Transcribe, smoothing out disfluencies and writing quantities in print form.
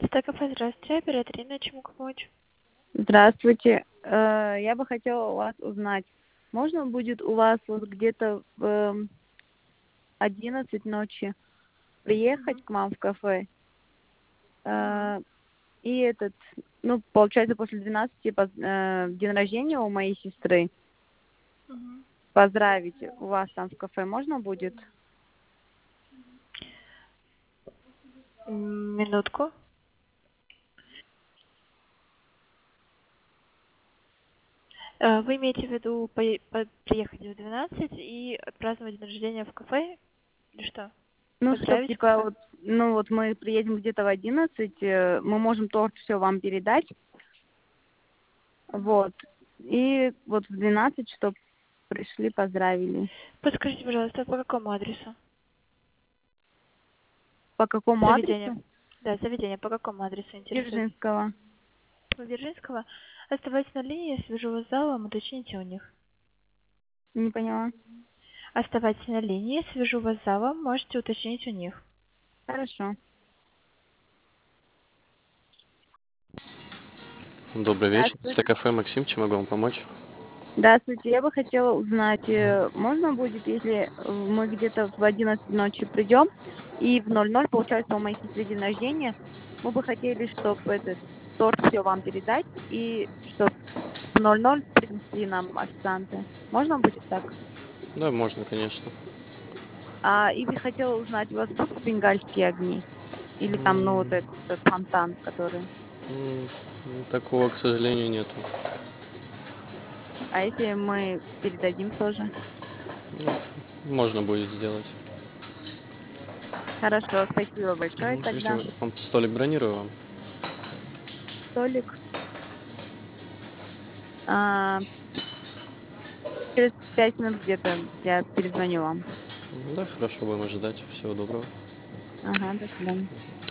Стакафе, здравствуйте. Оператор Инна, чем могу помочь? Здравствуйте. Я бы хотела у вас узнать, можно будет у вас вот где-то в 11 ночи приехать к вам в кафе и получается, после 12 день рождения у моей сестры поздравить у вас там в кафе можно будет? Минутку. Вы имеете в виду приехать в 12 и отпраздновать день рождения в кафе? Или что? Ну, чтоб Поздравить в типа кафе? вот, мы приедем где-то в 11, мы можем торт все вам передать, вот, и вот в 12, чтоб пришли, поздравили. Подскажите, пожалуйста, по какому адресу? По какому Заведение. адресу? Да, заведение. По какому адресу интересует? Дзержинского. Дзержинского. Оставайтесь на линии, я свяжу вас с залом, уточните у них. Не поняла. Оставайтесь на линии, свяжу вас с залом, можете уточнить у них. Хорошо. Добрый вечер. Здравствуйте. Стакафе Максим, чем могу вам помочь? Здравствуйте. Я бы хотела узнать, можно будет, если мы где-то в 11 ночи придем, и в 00, получается, у моей сестры день рождения, мы бы хотели, чтобы этот торт все вам передать, и чтобы в 00 принесли нам официанты. Можно будет так? Да, можно, конечно. И бы хотела узнать, у вас будут бенгальские огни? Или там, М, этот фонтан, который... Такого, к сожалению, нету. А если мы передадим тоже? Можно будет сделать. Хорошо, спасибо большое Если тогда. вам столик бронирую вам. Столик. А, через 5 минут где-то я перезвоню вам. Да, хорошо, будем ожидать. Всего доброго. Ага, до свидания.